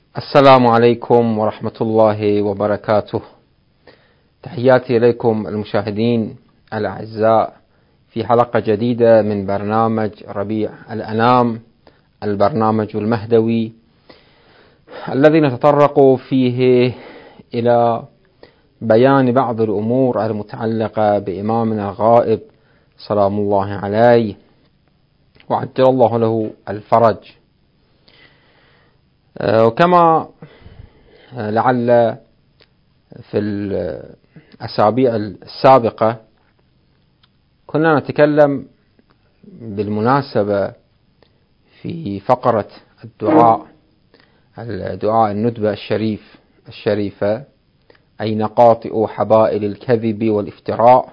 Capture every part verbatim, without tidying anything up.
السلام عليكم ورحمة الله وبركاته. تحياتي إليكم المشاهدين الأعزاء في حلقة جديدة من برنامج ربيع الأنام، البرنامج المهدوي الذي نتطرق فيه إلى بيان بعض الأمور المتعلقة بإمامنا الغائب سلام الله عليه وعجل الله له الفرج. وكما لعل في الأسابيع السابقة كنا نتكلم بالمناسبة في فقرة الدعاء الدعاء الندبة الشريف الشريفة أي نقاطئ حبائل الكذب والافتراء،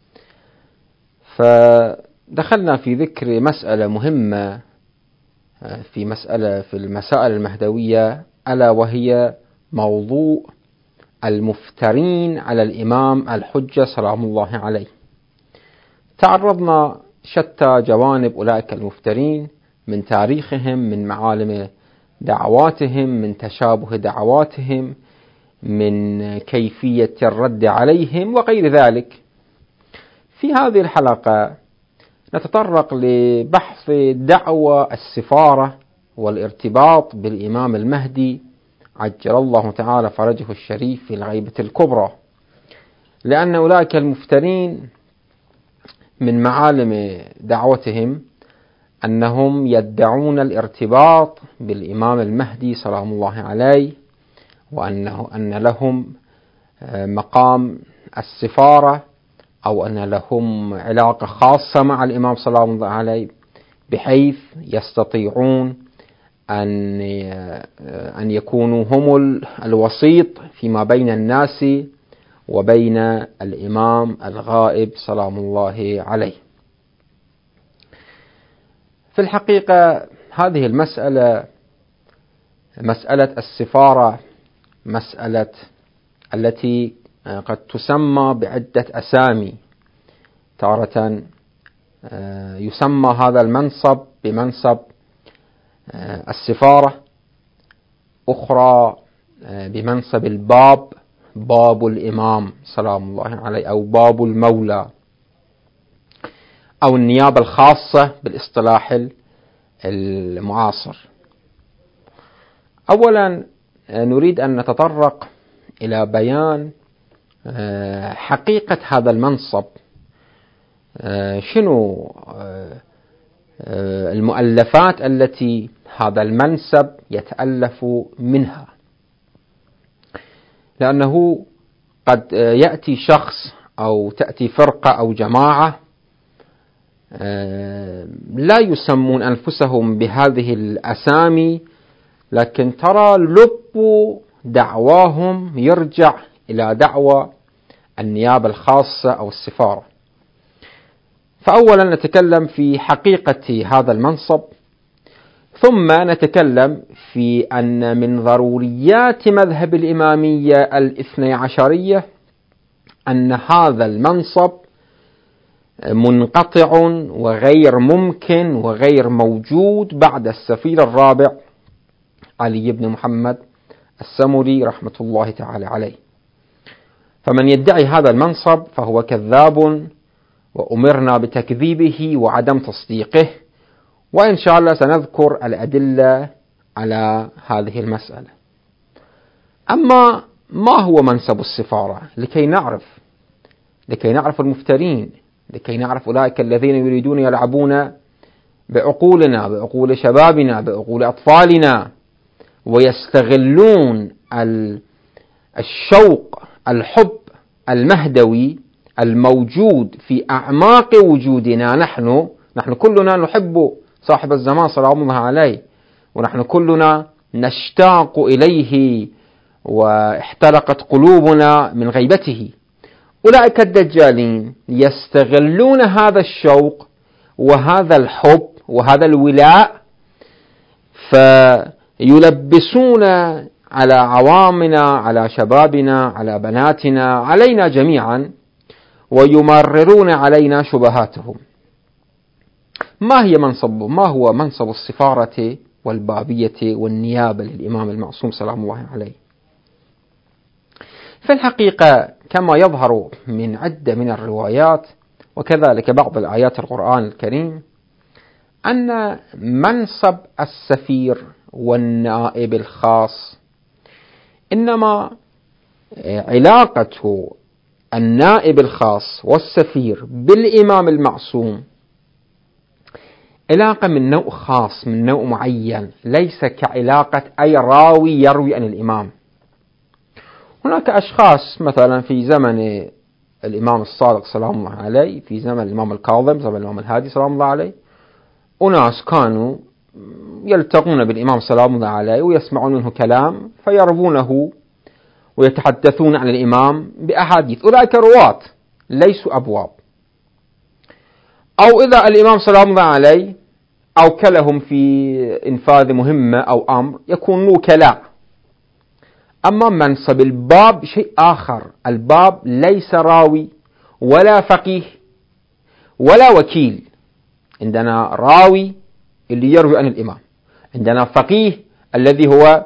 فدخلنا في ذكر مسألة مهمة في مسألة في المسائل المهدوية، ألا وهي موضوع المفترين على الإمام الحجة سلام الله عليه. تعرضنا شتى جوانب أولئك المفترين، من تاريخهم، من معالم دعواتهم، من تشابه دعواتهم، من كيفية الرد عليهم وغير ذلك. في هذه الحلقة نتطرق لبحث دعوى السفارة والارتباط بالإمام المهدي عجل الله تعالى فرجه الشريف في الغيبة الكبرى، لأن أولئك المفترين من معالم دعوتهم أنهم يدعون الارتباط بالإمام المهدي سلام الله عليه، وأنه أن لهم مقام السفارة أو أن لهم علاقة خاصة مع الإمام سلام الله عليه، بحيث يستطيعون أن أن يكونوا هم الوسيط فيما بين الناس وبين الإمام الغائب سلام الله عليه. في الحقيقة هذه المسألة مسألة السفارة مسألة التي قد تسمى بعدة أسامي. تارة يسمى هذا المنصب بمنصب السفارة، أخرى بمنصب الباب، باب الإمام سلام الله عليه، أو باب المولى، أو النيابة الخاصة بالاصطلاح المعاصر. أولا نريد أن نتطرق إلى بيان حقيقة هذا المنصب. شنو المؤلفات التي هذا المنصب يتألف منها؟ لأنه قد يأتي شخص أو تأتي فرقة أو جماعة لا يسمون أنفسهم بهذه الأسامي، لكن ترى لب دعواهم يرجع إلى دعوة النيابة الخاصة أو السفارة. فأولا نتكلم في حقيقة هذا المنصب، ثم نتكلم في أن من ضروريات مذهب الإمامية الاثني عشرية أن هذا المنصب منقطع وغير ممكن وغير موجود بعد السفير الرابع علي بن محمد السمري رحمة الله تعالى عليه. فمن يدعي هذا المنصب فهو كذاب، وأمرنا بتكذيبه وعدم تصديقه، وإن شاء الله سنذكر الأدلة على هذه المسألة. أما ما هو منصب السفارة؟ لكي نعرف لكي نعرف المفترين، لكي نعرف أولئك الذين يريدون يلعبون بعقولنا، بعقول شبابنا، بعقول أطفالنا، ويستغلون الشوق الحب المهدوي الموجود في أعماق وجودنا. نحن نحن كلنا نحب صاحب الزمان سلام الله عليه، ونحن كلنا نشتاق إليه واحترقت قلوبنا من غيبته. أولئك الدجالين يستغلون هذا الشوق وهذا الحب وهذا الولاء، فيلبسون على عوامنا، على شبابنا، على بناتنا، علينا جميعا، ويمررون علينا شبهاتهم. ما هي منصب ما هو منصب السفارة والبابية والنيابة للإمام المعصوم سلام الله عليه. في الحقيقة كما يظهر من عدة من الروايات وكذلك بعض الآيات القرآن الكريم أن منصب السفير والنائب الخاص إنما علاقة النائب الخاص والسفير بالإمام المعصوم علاقة من نوع خاص، من نوع معين، ليس كعلاقة أي راوي يروي عن الإمام. هناك أشخاص مثلا في زمن الإمام الصادق سلام الله عليه، في زمن الإمام الكاظم، زمن الإمام الهادي سلام الله عليه، أناس كانوا يلتقون بالإمام سلام الله عليه ويسمعون منه كلام فيروونه ويتحدثون عن الإمام بأحاديث. أولئك رواة ليسوا أبواب. أو إذا الإمام سلام الله عليه أوكلهم في إنفاذ مهمة أو أمر يكونوا وكلاء. أما منصب الباب شيء آخر. الباب ليس راوي ولا فقيه ولا وكيل. عندنا راوي اللي يروي عن الإمام، عندنا فقيه الذي هو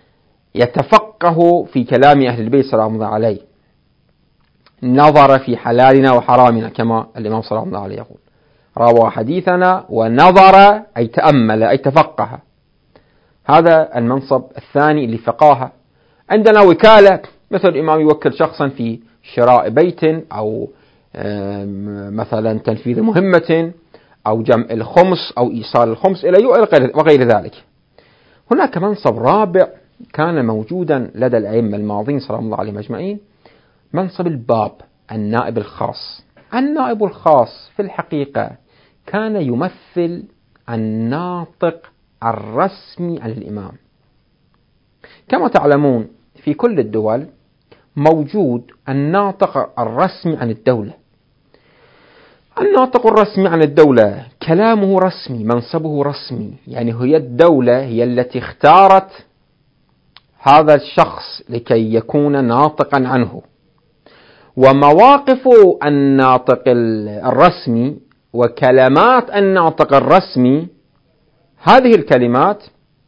يتفقه في كلام أهل البيت سلام الله عليه، نظر في حلالنا وحرامنا كما الإمام سلام الله عليه يقول، روى حديثنا ونظر أي تأمل أي تفقه. هذا المنصب الثاني اللي فقاهة. عندنا وكالة، مثل الإمام يوكل شخصا في شراء بيت أو مثلا تنفيذ مهمة أو جمع الخمس أو إيصال الخمس إليه وغير ذلك. هناك منصب رابع كان موجودا لدى الأئمة الماضين سلام الله عليهم أجمعين، منصب الباب، النائب الخاص. النائب الخاص في الحقيقة كان يمثل الناطق الرسمي عن الإمام. كما تعلمون في كل الدول موجود الناطق الرسمي عن الدولة. الناطق الرسمي عن الدولة كلامه رسمي، منصبه رسمي، يعني هي الدولة هي التي اختارت هذا الشخص لكي يكون ناطقا عنه. ومواقف الناطق الرسمي وكلمات الناطق الرسمي، هذه الكلمات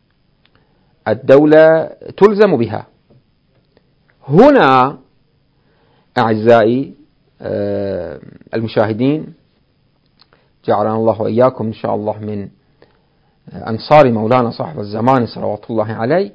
الدولة تلزم بها. هنا أعزائي المشاهدين، جعلنا الله وإياكم إن شاء الله من أنصار مولانا صاحب الزمان صلوات الله عليه،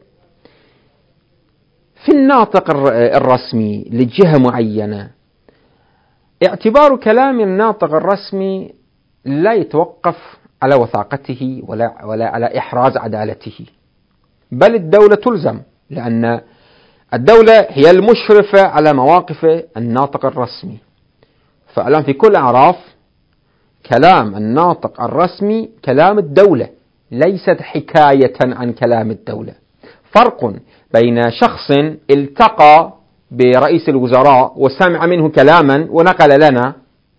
في الناطق الرسمي لجهة معينة اعتبار كلام الناطق الرسمي لا يتوقف على وثاقته ولا, ولا على إحراز عدالته، بل الدولة تلزم، لأن الدولة هي المشرفة على مواقف الناطق الرسمي. فالآن في كل أعراف كلام الناطق الرسمي كلام الدولة، ليست حكاية عن كلام الدولة. فرق بين شخص التقى برئيس الوزراء وسمع منه كلاما ونقل لنا،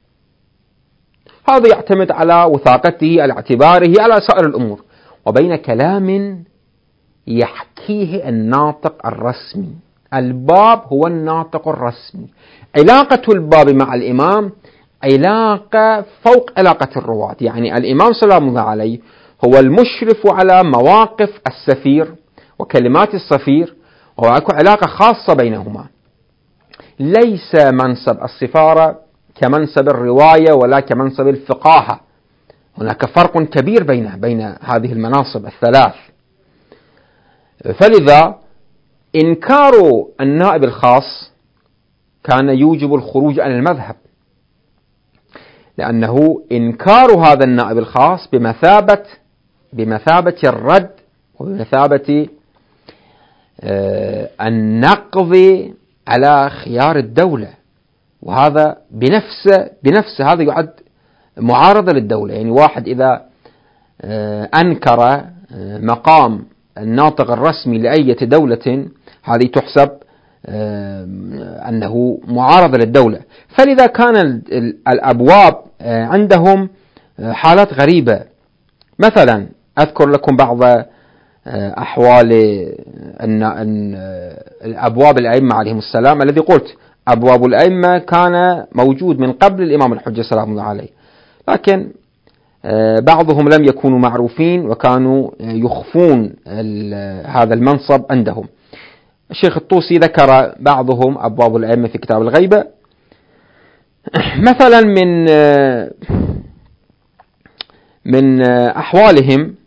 هذا يعتمد على وثاقته، على اعتباره، على سائر الأمور، وبين كلام يحكيه الناطق الرسمي. الباب هو الناطق الرسمي. علاقة الباب مع الإمام علاقة فوق علاقة الرواة، يعني الإمام سلام الله عليه هو المشرف على مواقف السفير وكلمات السفير، وهناك علاقة خاصة بينهما. ليس منصب السفارة كمنصب الرواية ولا كمنصب الفقاهة، هناك فرق كبير بين بين هذه المناصب الثلاث. فلذا إنكار النائب الخاص كان يوجب الخروج عن المذهب، لأنه إنكار هذا النائب الخاص بمثابة بمثابة الرد وبمثابة النقض على خيار الدولة، وهذا بنفسه بنفسه هذا يعد معارضة للدولة. يعني واحد إذا أنكر مقام الناطق الرسمي لأية دولة، هذه تحسب أنه معارضة للدولة. فلذا كان الأبواب عندهم حالات غريبة. مثلا أذكر لكم بعض أحوال الأبواب الأئمة عليهم السلام، الذي قلت أبواب الأئمة كان موجود من قبل الإمام الحجة سلام الله عليه، لكن بعضهم لم يكونوا معروفين وكانوا يخفون هذا المنصب عندهم. الشيخ الطوسي ذكر بعضهم أبواب الأئمة في كتاب الغيبة، مثلا من من أحوالهم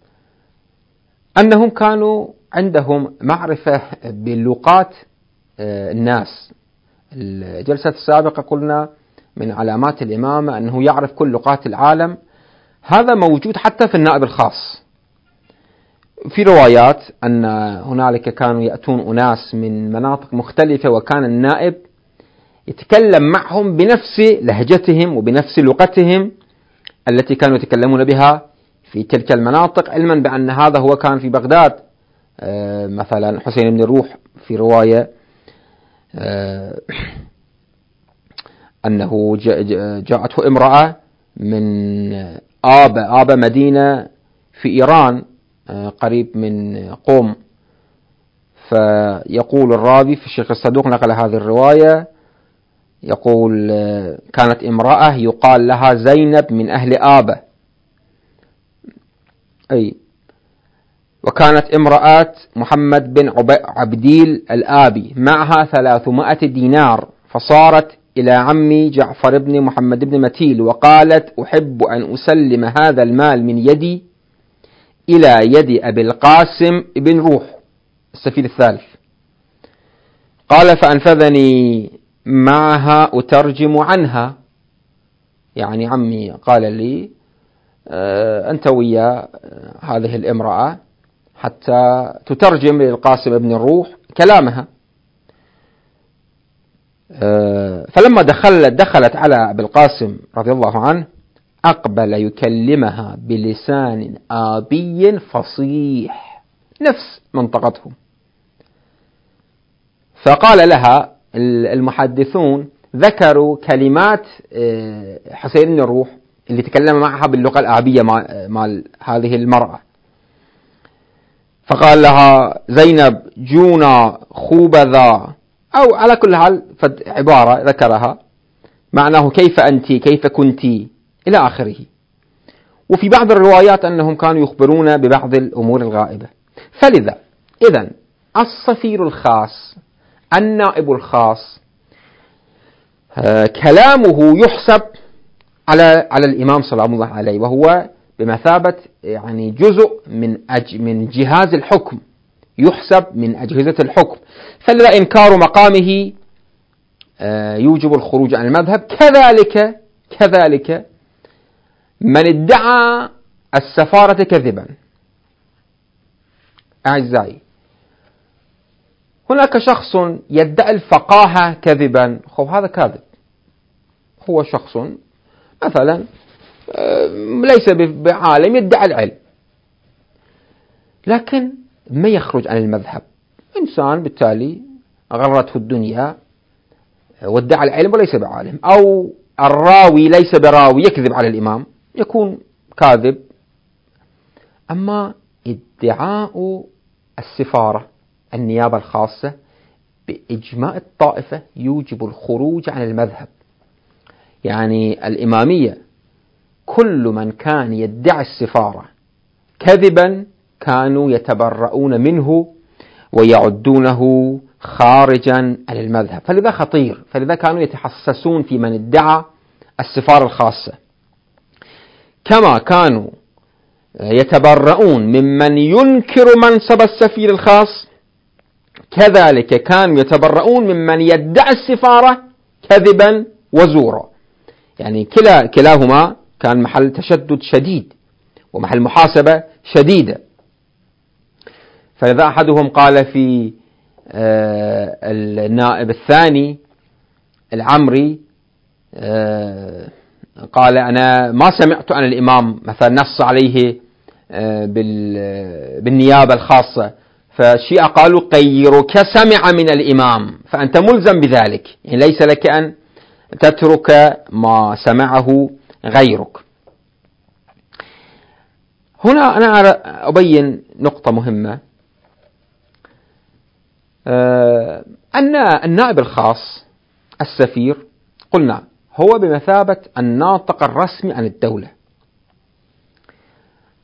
أنهم كانوا عندهم معرفة بلغات الناس. الجلسة السابقة قلنا من علامات الإمامة أنه يعرف كل لغات العالم، هذا موجود حتى في النائب الخاص. في روايات أن هنالك كانوا يأتون أناس من مناطق مختلفة وكان النائب يتكلم معهم بنفس لهجتهم وبنفس لغتهم التي كانوا يتكلمون بها في تلك المناطق، علما بأن هذا هو كان في بغداد. مثلا حسين بن الروح في رواية أنه جاءته امرأة من آب آب مدينة في إيران قريب من قوم، فيقول الراوي في الشيخ الصدوق نقل هذه الرواية، يقول كانت امرأة يقال لها زينب من أهل آبة، أي وكانت امرأة محمد بن عبديل الآبي معها ثلاثمائة دينار، فصارت إلى عمي جعفر بن محمد بن متيل وقالت أحب أن أسلم هذا المال من يدي إلى يد أبي القاسم بن روح السفير الثالث. قال فأنفذني معها أترجم عنها، يعني عمي قال لي أنت ويا هذه الامرأة حتى تترجم للقاسم بن الروح كلامها. فلما دخلت دخلت على أبي القاسم رضي الله عنه أقبل يكلمها بلسان آبي فصيح نفس منطقتهم، فقال لها المحدثون ذكروا كلمات حسين بن الروح اللي تكلم معها باللغة الآبية مع هذه المرأة، فقال لها زينب جونا خوبذا، أو على كل حال عبارة ذكرها معناه كيف أنت كيف كنت إلى آخره. وفي بعض الروايات أنهم كانوا يخبرون ببعض الأمور الغائبة. فلذا إذن الصفير الخاص النائب الخاص كلامه يحسب على على الإمام سلام الله عليه، وهو بمثابة يعني جزء من أج من جهاز الحكم، يحسب من أجهزة الحكم. فلذا إنكار مقامه يوجب الخروج عن المذهب. كذلك كذلك من ادعى السفارة كذبا. أعزائي، هناك شخص يدعي الفقاهة كذبا، خب هذا كاذب. هو شخص مثلا ليس بعالم يدعي العلم، لكن ما يخرج عن المذهب. إنسان بالتالي غرته الدنيا وادعى العلم وليس بعالم، أو الراوي ليس براوي يكذب على الإمام، يكون كاذب. أما ادعاء السفارة النيابة الخاصة بإجماع الطائفة يوجب الخروج عن المذهب. يعني الإمامية كل من كان يدعي السفارة كذبا كانوا يتبرؤون منه ويعدونه خارجا عن المذهب. فلذا خطير، فلذا كانوا يتحسسون في من ادعى السفارة الخاصة، كما كانوا يتبرؤون ممن ينكر منصب السفير الخاص، كذلك كانوا يتبرؤون ممن يدعي السفارة كذبا وزورا. يعني كلا كلاهما كان محل تشدد شديد ومحل محاسبة شديدة. فإذا أحدهم قال في النائب الثاني العمري قال أنا ما سمعت عن الإمام مثلا نص عليه بالنيابة الخاصة، فالشيعة قالوا غيرك سمع من الإمام فأنت ملزم بذلك، يعني ليس لك أن تترك ما سمعه غيرك. هنا أنا أبين نقطة مهمة، أن النائب الخاص السفير قلنا هو بمثابة الناطق الرسمي عن الدولة،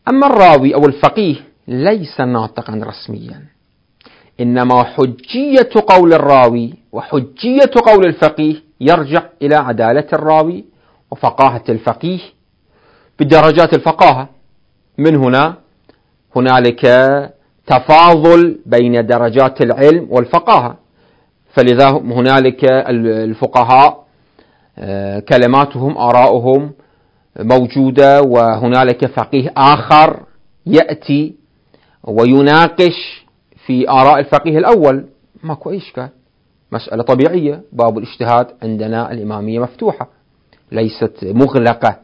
أما الراوي أو الفقيه ليس ناطقا رسميا، إنما حجية قول الراوي وحجية قول الفقيه يرجع إلى عدالة الراوي وفقاهة الفقيه بدرجات الفقاهة. من هنا هنالك تفاضل بين درجات العلم والفقاهة، فلذا هنالك الفقهاء كلماتهم آراؤهم موجودة، وهنالك فقيه آخر يأتي ويناقش في آراء الفقيه الأول، ماكو أي إشكال، مسألة طبيعية. باب الاجتهاد عندنا الإمامية مفتوحة ليست مغلقة،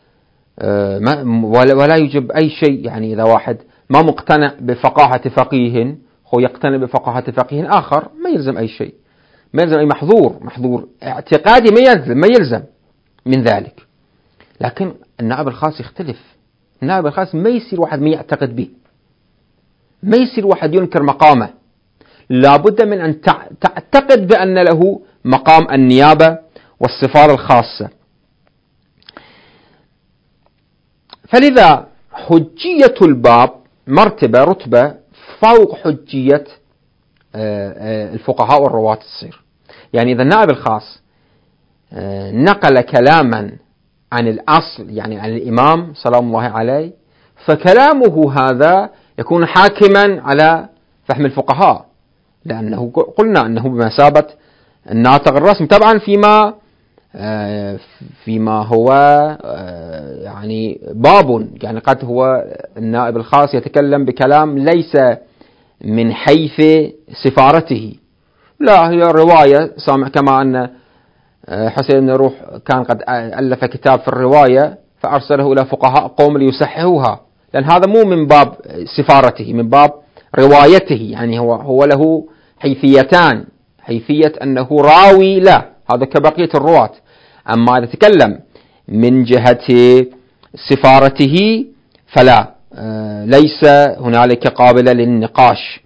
ولا يجب أي شيء. يعني إذا واحد ما مقتنع بفقاهة فقيه هو يقتنع بفقاهة فقيه آخر، ما يلزم أي شيء، ما يلزم أي محظور محظور اعتقادي ما يلزم ما يلزم من ذلك. لكن النائب الخاص يختلف. النائب الخاص ما يصير واحد ما يعتقد به، ما يصير واحد ينكر مقامه، لابد من أن تعتقد بأن له مقام النيابة والسفارة الخاصة. فلذا حجية الباب مرتبة رتبة فوق حجية الفقهاء والرواة تصير. يعني إذا النائب الخاص نقل كلاما عن الأصل، يعني عن الإمام سلام الله عليه، فكلامه هذا يكون حاكما على فهم الفقهاء، لأنه قلنا أنه بمثابة الناطق الرسمي. طبعا فيما فيما هو يعني باب، يعني قد هو النائب الخاص يتكلم بكلام ليس من حيث سفارته، لا، هي رواية سامع، كما أن حسين بن روح كان قد ألف كتاب في الرواية فأرسله إلى فقهاء قوم ليصححوها، لأن هذا مو من باب سفارته، من باب روايته. يعني هو هو له حيثيتان، حيثية أنه راوي، لا، هذا كبقية الرواة. أما إذا تكلم من جهة سفارته فلا، ليس هنالك قابلة للنقاش.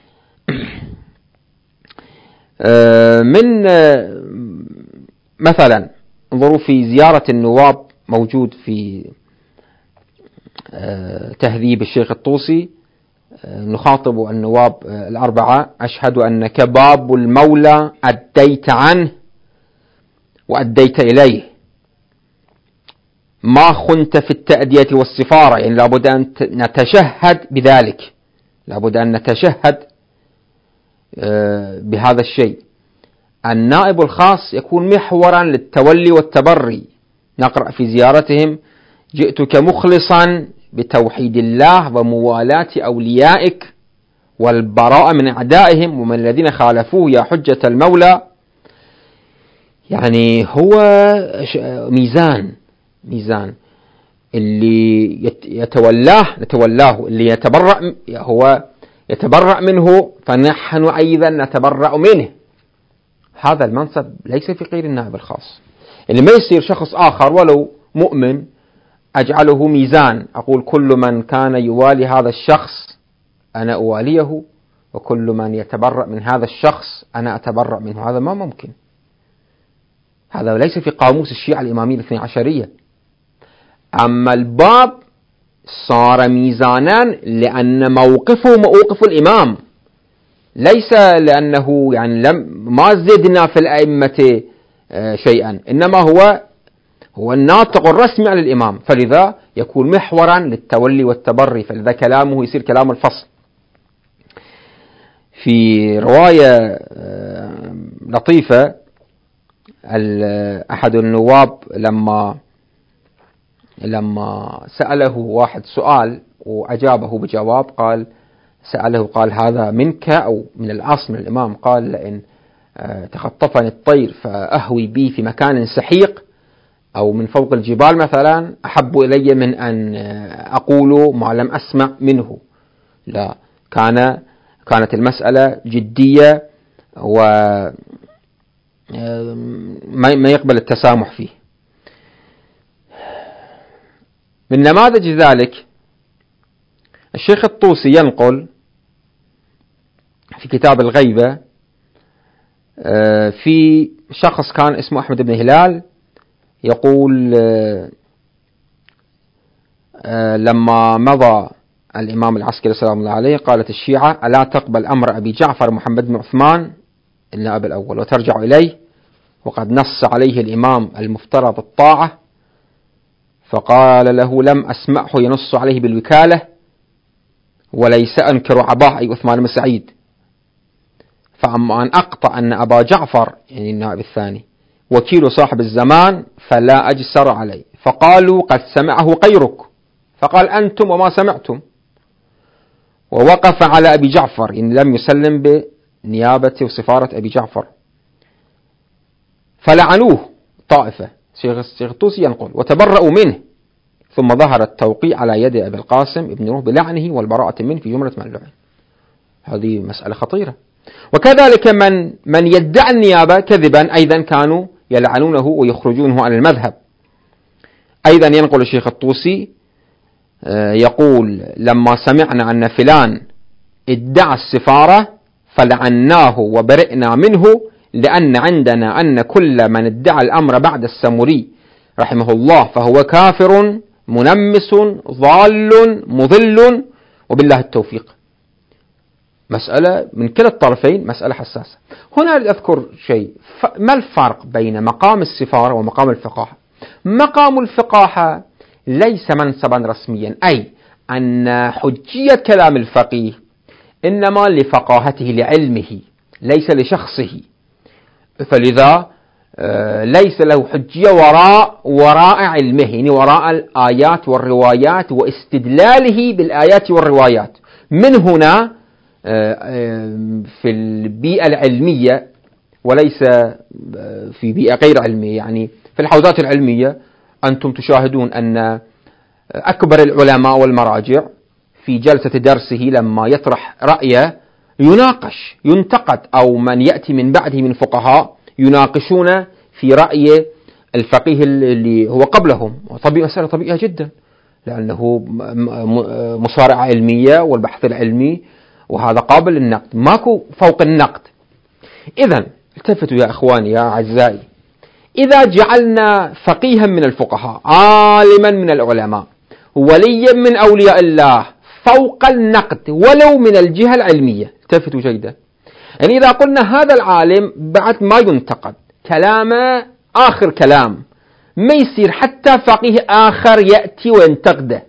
من مثلا انظروا في زيارة النواب، موجود في تهذيب الشيخ الطوسي، نخاطب النواب الأربعة: أشهد أنك باب المولى أديت عنه وأديت إليه، ما خنت في التأدية والسفارة. يعني لابد أن نتشهد بذلك، لابد أن نتشهد بهذا الشيء. النائب الخاص يكون محورا للتولي والتبري. نقرأ في زيارتهم: جئتك مخلصا بتوحيد الله وموالاة أوليائك والبراءة من أعدائهم ومن الذين خالفوه يا حجة المولى. يعني هو ميزان ميزان اللي يتولاه نتولاه، اللي يتبرأ هو يتبرأ منه، فنحن أيضا نتبرأ منه. هذا المنصب ليس في غير النائب الخاص. اللي ما يصير شخص آخر ولو مؤمن أجعله ميزان، أقول كل من كان يوالي هذا الشخص أنا أواليه، وكل من يتبرأ من هذا الشخص أنا أتبرأ منه. هذا ما ممكن، هذا ليس في قاموس الشيعة الإمامية الاثني عشرية. أما الباب صار ميزانا لأن موقفه موقف الإمام، ليس لأنه يعني لم ما زدنا في الأئمة شيئا، إنما هو هو الناطق الرسمي عن الإمام، فلذا يكون محورا للتولي والتبري، فلذا كلامه يصير كلام الفصل. في رواية لطيفة، أحد النواب لما لما سأله واحد سؤال وأجابه بجواب، قال سأله قال هذا منك أو من الأصل من الإمام؟ قال لئن تخطفني الطير فأهوي بي في مكان سحيق أو من فوق الجبال مثلا أحب إلي من أن أقول ما لم أسمع منه. لا، كان كانت المسألة جدية وما ما يقبل التسامح فيه. من نماذج ذلك الشيخ الطوسي ينقل في كتاب الغيبة في شخص كان اسمه أحمد بن هلال، يقول لما مضى الإمام العسكري سلام الله عليه قالت الشيعة: ألا تقبل أمر أبي جعفر محمد بن عثمان النائب الأول وترجع إليه وقد نص عليه الإمام المفترض الطاعة؟ فقال له: لم أسمعه ينص عليه بالوكالة وليس أنكر عباه أي عثمان بن سعيد، فأما أن أقطع أن أبا جعفر يعني النائب الثاني وكيل صاحب الزمان فلا أجسر عليه. فقالوا: قد سمعه غيرك. فقال: أنتم وما سمعتم. ووقف على أبي جعفر إن لم يسلم بنيابة وسفارة أبي جعفر، فلعنوه طائفة. شيخ الطوسي ينقل: وتبرأوا منه، ثم ظهر التوقيع على يد أبي القاسم ابن روح بلعنه والبراءة منه في جملة من لعن. هذه مسألة خطيرة. وكذلك من من يدعي النيابة كذبا أيضا كانوا يلعنونه ويخرجونه عن المذهب. أيضا ينقل الشيخ الطوسي يقول: لما سمعنا أن فلان ادعى السفارة فلعناه وبرئنا منه، لأن عندنا أن كل من ادعى الأمر بعد السمري رحمه الله فهو كافر منمس ضال مضل وبالله التوفيق. مسألة من كلا الطرفين مسألة حساسة. هنا أذكر شيء: ما الفرق بين مقام السفارة ومقام الفقاهة؟ مقام الفقاهة ليس منصبا رسميا، أي أن حجية كلام الفقيه إنما لفقاهته لعلمه ليس لشخصه، فلذا ليس له حجية وراء وراء علمه، يعني وراء الآيات والروايات واستدلاله بالآيات والروايات. من هنا في البيئة العلمية وليس في بيئة غير علمية، يعني في الحوزات العلمية أنتم تشاهدون أن أكبر العلماء والمراجع في جلسة درسه لما يطرح رأيه يناقش ينتقد، أو من يأتي من بعده من فقهاء يناقشون في رأي الفقيه اللي هو قبلهم. طبيعي مسألة طبيعية جدا، لأنه مصارعة علمية والبحث العلمي وهذا قابل للنقد، ماكو فوق النقد. إذن التفتوا يا أخواني يا أعزائي، إذا جعلنا فقيها من الفقهاء عالما من العلماء وليا من أولياء الله فوق النقد ولو من الجهة العلمية، التفتوا جيدا، يعني إذا قلنا هذا العالم بعد ما ينتقد كلامه آخر كلام، ما يصير حتى فقيه آخر يأتي وينتقده.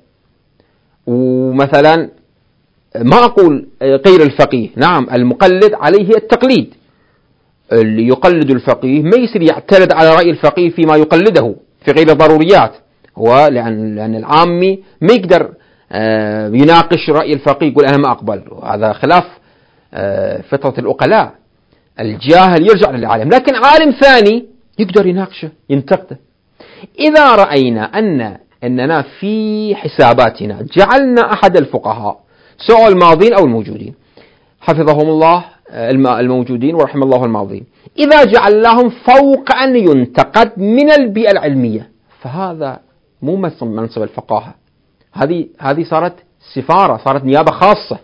ومثلا ما أقول غير الفقيه، نعم المقلد عليه التقليد، اللي يقلد الفقيه ما يصير يعترض على رأي الفقيه فيما يقلده في غير الضروريات، هو لأن, لأن العامي ما يقدر يناقش رأي الفقيه يقول أنا ما أقبل، وهذا خلاف فطرة العقلاء. الجاهل يرجع للعالم، لكن عالم ثاني يقدر يناقشه ينتقده. إذا رأينا أن أننا في حساباتنا جعلنا أحد الفقهاء سواء الماضين أو الموجودين حفظهم الله الموجودين ورحم الله الماضين، إذا جعلناهم فوق أن ينتقد من البيئة العلمية، فهذا مو منصب الفقاهة، هذه هذه صارت سفارة، صارت نيابة خاصة.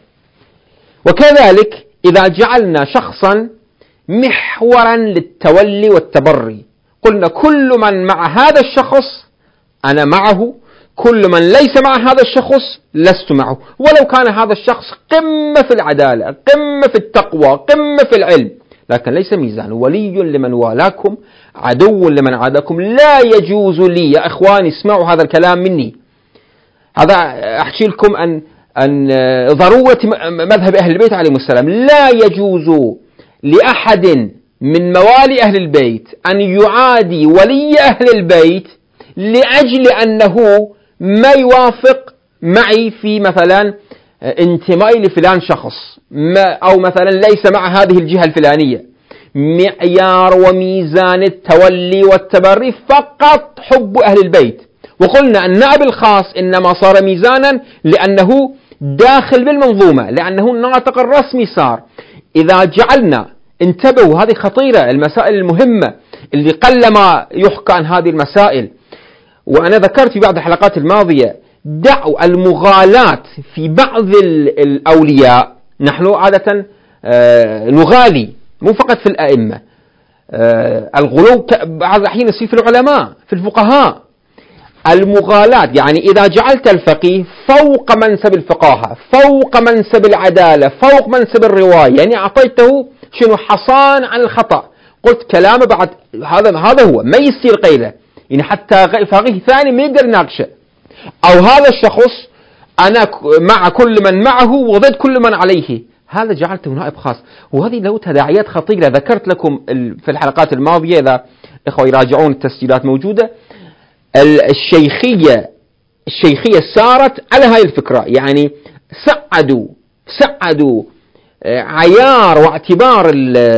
وكذلك إذا جعلنا شخصا محورا للتولي والتبري، قلنا كل من مع هذا الشخص أنا معه، كل من ليس مع هذا الشخص لست معه، ولو كان هذا الشخص قمة في العدالة، قمة في التقوى، قمة في العلم، لكن ليس ميزان، ولي لمن والاكم عدو لمن عاداكم. لا يجوز لي يا إخواني، اسمعوا هذا الكلام مني، هذا أحكي لكم أن أن ضرورة مذهب أهل البيت عليهم السلام. لا يجوز لأحد من موالي أهل البيت أن يعادي ولي أهل البيت لأجل أنه ما يوافق معي في مثلا انتمائي لفلان شخص، ما أو مثلا ليس مع هذه الجهة الفلانية. معيار وميزان التولي والتبري فقط حب أهل البيت. وقلنا النائب الخاص إنما صار ميزانا لأنه داخل بالمنظومة، لأنه الناطق الرسمي صار. إذا جعلنا، انتبهوا هذه خطيرة، المسائل المهمة اللي قلما يحكى عن هذه المسائل، وأنا ذكرت في بعض الحلقات الماضية دعوا المغالاة في بعض الأولياء. نحن عادة نغالي مو فقط في الأئمة، الغلو بعض الأحيان يصير في العلماء في الفقهاء. المغالاة، يعني إذا جعلت الفقيه فوق منسب الفقاهة، فوق منسب العدالة، فوق منسب الرواية، يعني أعطيته شنو حصان عن الخطأ، قلت كلامه بعد هذا هذا هو ما يصير قيله، يعني حتى فقيه ثاني ما يقدر يناقشه، أو هذا الشخص أنا مع كل من معه وضد كل من عليه، هذا جعلته نائب خاص. وهذه له تداعيات خطيرة ذكرت لكم في الحلقات الماضية، إذا إخوة يراجعون التسجيلات موجودة. الشيخية الشيخية سارت على هاي الفكرة، يعني سعدوا سعدوا عيار واعتبار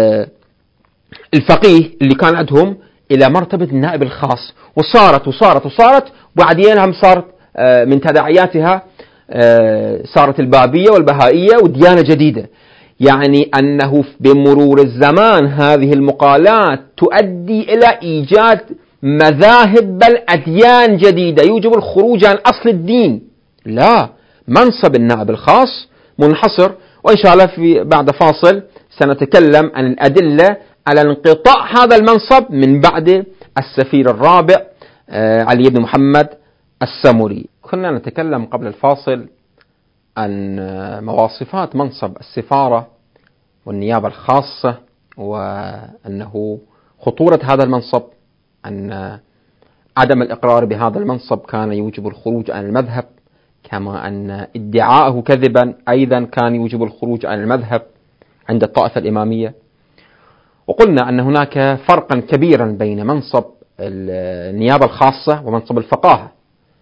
الفقيه اللي كان عندهم إلى مرتبة النائب الخاص، وصارت وصارت وصارت بعدين هم صارت من تداعياتها صارت البابية والبهائية وديانة جديدة. يعني أنه بمرور الزمان هذه المقالات تؤدي إلى إيجاد مذاهب بل أديان جديدة يوجب الخروج عن أصل الدين. لا، منصب النائب الخاص منحصر، وإن شاء الله في بعد فاصل سنتكلم عن الأدلة على انقطاع هذا المنصب من بعد السفير الرابع علي بن محمد السمري. كنا نتكلم قبل الفاصل عن مواصفات منصب السفارة والنيابة الخاصة، وأنه خطورة هذا المنصب، أن عدم الإقرار بهذا المنصب كان يوجب الخروج عن المذهب، كما أن ادعاءه كذبا أيضا كان يوجب الخروج عن المذهب عند الطائفة الإمامية. وقلنا أن هناك فرقا كبيرا بين منصب النيابة الخاصة ومنصب الفقاهة.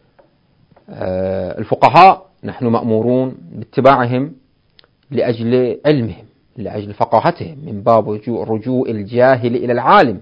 الفقهاء نحن مأمورون باتباعهم لأجل علمهم، لأجل فقاهتهم، من باب رجوع الجاهل إلى العالم.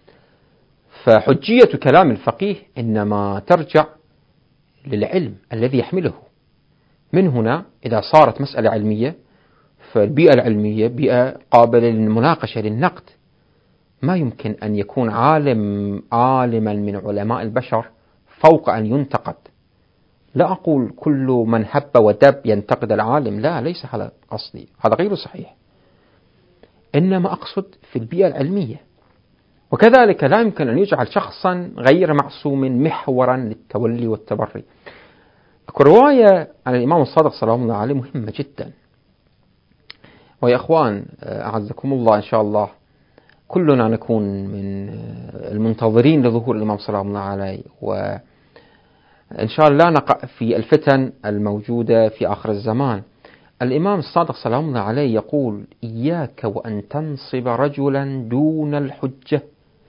فحجية كلام الفقيه إنما ترجع للعلم الذي يحمله. من هنا إذا صارت مسألة علمية فالبيئة العلمية بيئة قابلة للمناقشة للنقد. ما يمكن أن يكون عالم عالما من علماء البشر فوق أن ينتقد. لا أقول كل من هب ودب ينتقد العالم، لا، ليس هذا قصدي، هذا غير صحيح، إنما أقصد في البيئة العلمية. وكذلك لا يمكن أن يجعل شخصا غير معصوم محورا للتولي والتبري. أكو رواية عن الإمام الصادق سلام الله عليه مهمة جدا. ويا أخوان أعزكم الله، إن شاء الله كلنا نكون من المنتظرين لظهور الإمام سلام الله عليه، وإن شاء الله لا نقع في الفتن الموجودة في آخر الزمان. الإمام الصادق سلام الله عليه يقول: إياك وأن تنصب رجلا دون الحجة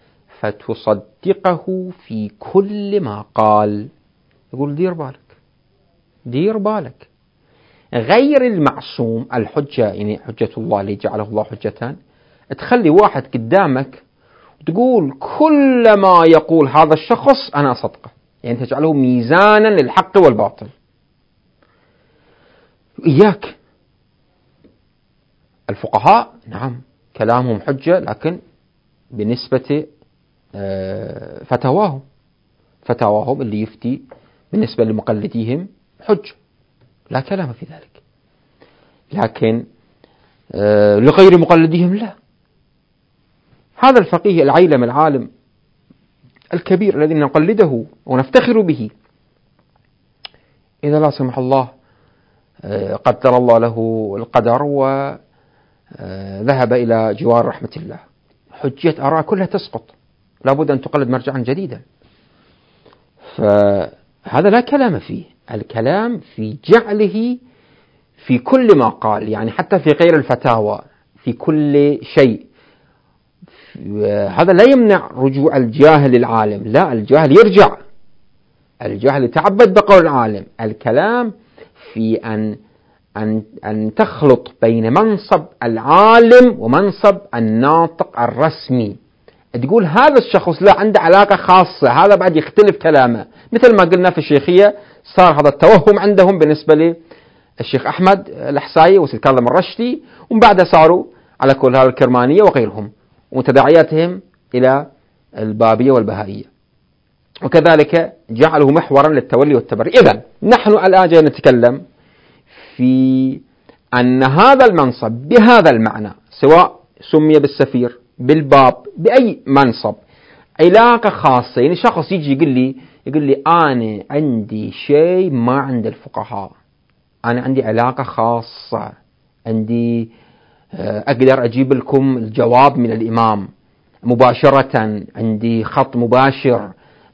فتصدقه في كل ما قال. يقول دير بالك، دير بالك. غير المعصوم الحجة، يعني حجة الله اللي جعله الله حجة، تخلي واحد قدامك وتقول كل ما يقول هذا الشخص أنا أصدقه، يعني تجعله ميزانا للحق والباطل. إياك. الفقهاء نعم كلامهم حجة، لكن بنسبة فتواهم فتواهم اللي يفتي بالنسبة لمقلديهم حجة، لا كلام في ذلك. لكن لغير مقلديهم لا. هذا الفقيه العيلم العالم الكبير الذي نقلده ونفتخر به، إذا لا سمح الله قدر الله له القدر وذهب إلى جوار رحمة الله، حجية آراء كلها تسقط، لابد أن تقلد مرجعا جديدا. فهذا لا كلام فيه، الكلام في جعله في كل ما قال، يعني حتى في غير الفتاوى، في كل شيء. هذا لا يمنع رجوع الجاهل للعالم، لا، الجاهل يرجع، الجاهل يتعبد بقول العالم. الكلام في أن أن أن تخلط بين منصب العالم ومنصب الناطق الرسمي. تقول هذا الشخص لا عنده علاقة خاصة، هذا بعد يختلف كلامه، مثل ما قلنا في الشيخية صار هذا التوهم عندهم بالنسبة للشيخ أحمد الحسائي وسيد كاظم الرشدي، ومن بعد صاروا على كل هذا الكرمانية وغيرهم، وتداعياتهم إلى البابية والبهائية، وكذلك جعله محورا للتولي والتبري. إذن نحن الآن جاي نتكلم في أن هذا المنصب بهذا المعنى، سواء سمي بالسفير بالباب بأي منصب، علاقة خاصة. يعني شخص يجي يقول لي يقول لي أنا عندي شيء ما عند الفقهاء، أنا عندي علاقة خاصة، عندي أقدر أجيب لكم الجواب من الإمام مباشرة، عندي خط مباشر،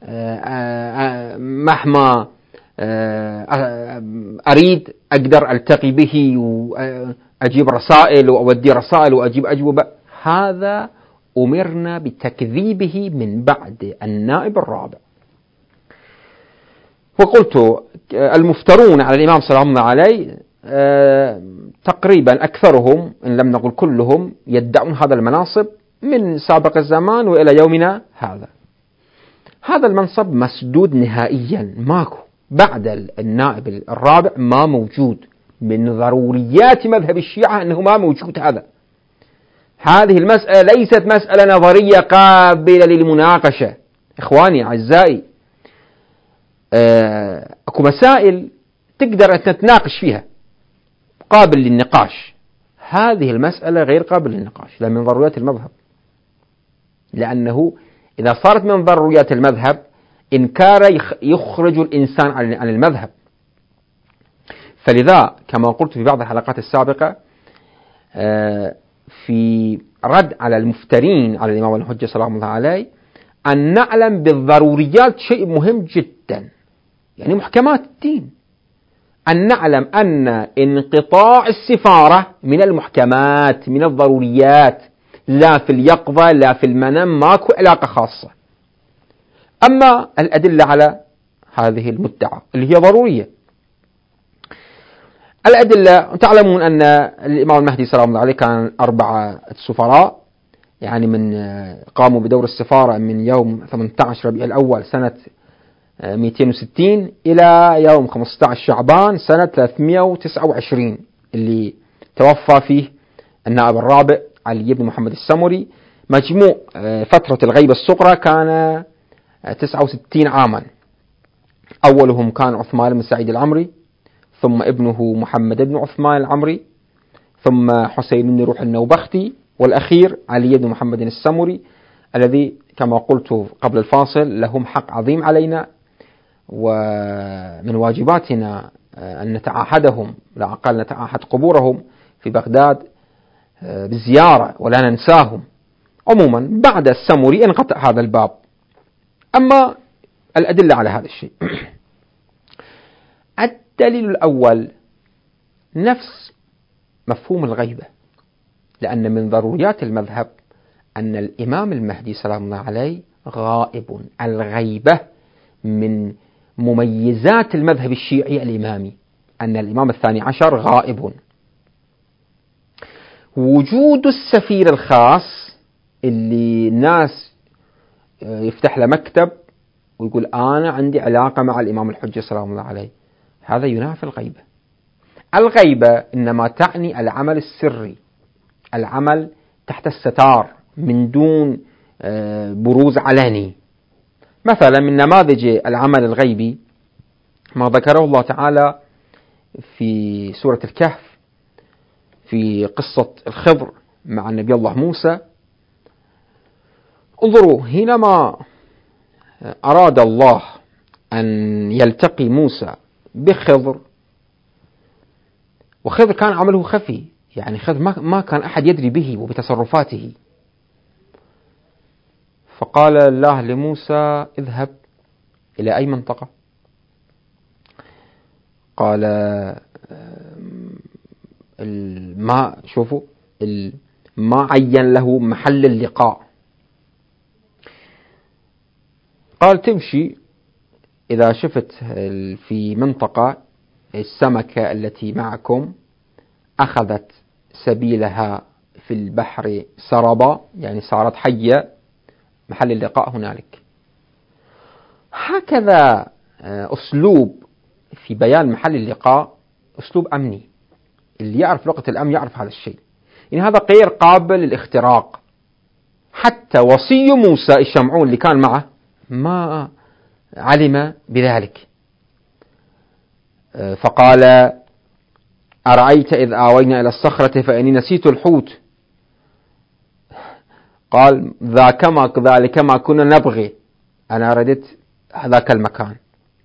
مهما أريد أقدر ألتقي به وأجيب رسائل وأودي رسائل وأجيب أجوبة. هذا أمرنا بتكذيبه من بعد النائب الرابع. وقلت المفترون على الإمام صلى الله عليه تقريبا أكثرهم إن لم نقل كلهم يدعون هذا المناصب من سابق الزمان وإلى يومنا هذا. هذا المنصب مسدود نهائيا، ماكو بعد النائب الرابع، ما موجود. من ضروريات مذهب الشيعة أنه ما موجود هذا. هذه المسألة ليست مسألة نظرية قابلة للمناقشة. إخواني أعزائي، أكو مسائل تقدر أن تتناقش فيها قابل للنقاش، هذه المسألة غير قابل للنقاش، لا من ضروريات المذهب، لأنه إذا صارت من ضروريات المذهب إنكار يخرج الإنسان عن المذهب. فلذا كما قلت في بعض الحلقات السابقة في رد على المفترين على الإمام الحجة صلى الله عليه، أن نعلم بالضروريات شيء مهم جدا، يعني محكمات الدين، أن نعلم أن انقطاع السفارة من المحكمات، من الضروريات، لا في اليقظة لا في المنام، ماكو علاقة خاصة. أما الأدلة على هذه المدعى اللي هي ضرورية، الأدلة تعلمون أن الإمام المهدي صلى الله عليه كان أربعة سفراء، يعني من قاموا بدور السفارة من يوم ثمانية عشر ربيع الأول سنة مئتين وستين إلى يوم خمسة عشر شعبان سنة ثلاثمئة وتسعة وعشرين اللي توفى فيه النائب الرابع علي بن محمد السمري. مجموع فترة الغيبة الصغرى كان تسعة وستين عاما. أولهم كان عثمان بن سعيد العمري، ثم ابنه محمد بن عثمان العمري، ثم حسين بن روح النوبختي، والأخير علي بن محمد السمري الذي كما قلت قبل الفاصل لهم حق عظيم علينا، ومن واجباتنا أن نتعاهدهم، لا أقل نتعاهد قبورهم في بغداد بالزيارة ولا ننساهم. عموما بعد السمري انقطع هذا الباب. أما الأدلة على هذا الشيء، الدليل الأول نفس مفهوم الغيبة، لأن من ضروريات المذهب أن الإمام المهدي سلام الله عليه غائب. الغيبة من مميزات المذهب الشيعي الإمامي، أن الإمام الثاني عشر غائب. وجود السفير الخاص اللي الناس يفتح له مكتب ويقول أنا عندي علاقة مع الإمام الحجة سلام الله عليه، هذا ينافي الغيبة. الغيبة إنما تعني العمل السري، العمل تحت الستار من دون بروز علني. مثلا من نماذج العمل الغيبي ما ذكره الله تعالى في سورة الكهف في قصة الخضر مع النبي الله موسى. انظروا، حينما أراد الله أن يلتقي موسى بخضر، وخضر كان عمله خفي، يعني خضر ما كان أحد يدري به وبتصرفاته، فقال الله لموسى اذهب إلى أي منطقة؟ قال ما شوفوا ما عين له محل اللقاء، قال تمشي إذا شفت في منطقة السمكة التي معكم أخذت سبيلها في البحر سربا، يعني صارت حية، محل اللقاء هنالك. هكذا أسلوب في بيان محل اللقاء أسلوب أمني، اللي يعرف لغة الأمن يعرف هذا الشيء، يعني هذا غير قابل للاختراق. حتى وصي موسى الشمعون اللي كان معه ما علم بذلك، فقال أرأيت إذ آوينا إلى الصخرة فإني نسيت الحوت، قال ذاك ما ذلك ما كنا نبغي، أنا ردت ذاك المكان.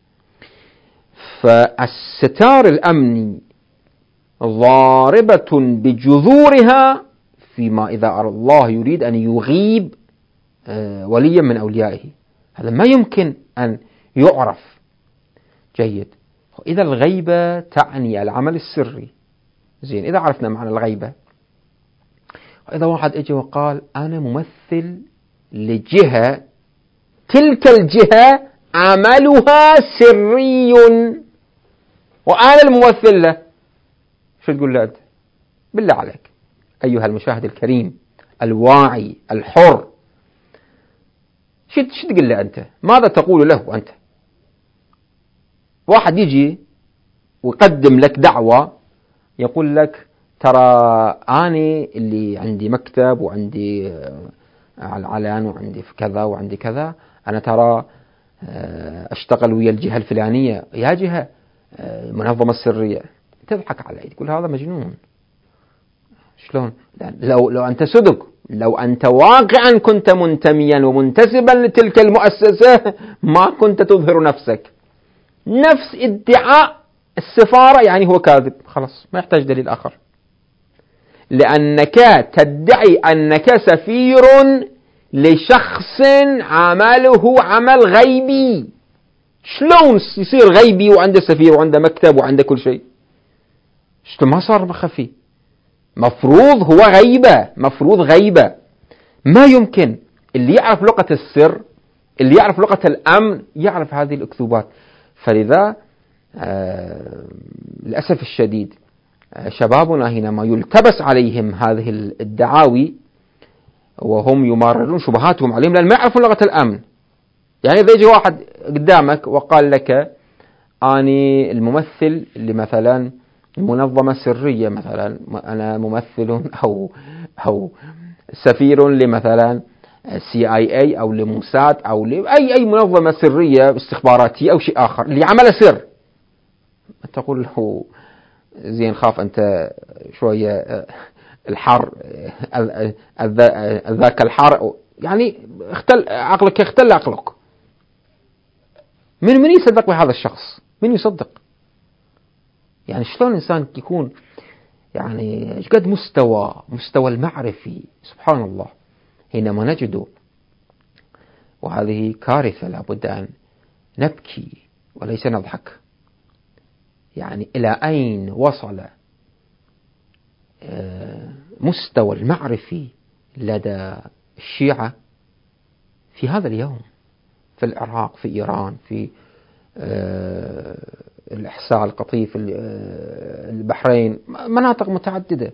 فالستار الأمني ضاربة بجذورها فيما إذا الله يريد أن يغيب وليا من أوليائه، هذا ما يمكن أن يعرف. جيد. إذا الغيبة تعني العمل السري، زين، إذا عرفنا معنى الغيبة، إذا واحد اجى وقال أنا ممثل لجهة، تلك الجهة عملها سري وأنا الممثل له، شو تقول له أنت؟ بالله عليك أيها المشاهد الكريم الواعي الحر، شو تقول له أنت؟ ماذا تقول له أنت؟ واحد يجي ويقدم لك دعوة، يقول لك ترى أنا اللي عندي مكتب وعندي على العلن وعندي في كذا وعندي كذا، أنا ترى أشتغل ويا الجهة الفلانية، يا جهة منظمة سرية، تضحك علي، تقول هذا مجنون. شلون؟ لو لو أنت صدق، لو أنت واقعا كنت منتميا ومنتسبا لتلك المؤسسة ما كنت تظهر نفسك. نفس ادعاء السفارة يعني هو كاذب، خلاص ما يحتاج دليل آخر، لأنك تدعي أنك سفير لشخص عمله عمل غيبي. شلون يصير غيبي وعنده سفير وعنده مكتب وعنده كل شيء؟ شلون ما صار مخفي؟ مفروض هو غيبة، مفروض غيبة. ما يمكن اللي يعرف لغة السر، اللي يعرف لغة الأمن، يعرف هذه الأكذوبات. فلذا آه للأسف الشديد آه شبابنا حينما يلتبس عليهم هذه الدعاوي وهم يمررون شبهاتهم عليهم لأن ما يعرفون لغة الأمن. يعني إذا يجي واحد قدامك وقال لك أني الممثل لمثلا منظمة سرية، مثلا أنا ممثل أو أو سفير لمثلا سي آي اي أو لموساد أو لأي أي منظمة سرية استخباراتية أو شيء آخر اللي عمل سر، تقول له زين خاف أنت شوية الحر ذاك الحر، يعني اختل عقلك، اختل عقلك. من من يصدق بهذا الشخص؟ من يصدق؟ يعني شلون إنسان يكون يعني ايش قد مستوى مستوى المعرفي؟ سبحان الله. حينما نجد، وهذه كارثة لابد أن نبكي وليس نضحك، يعني إلى أين وصل مستوى المعرفي لدى الشيعة في هذا اليوم، في العراق، في إيران، في الإحساء القطيف، البحرين، مناطق متعددة،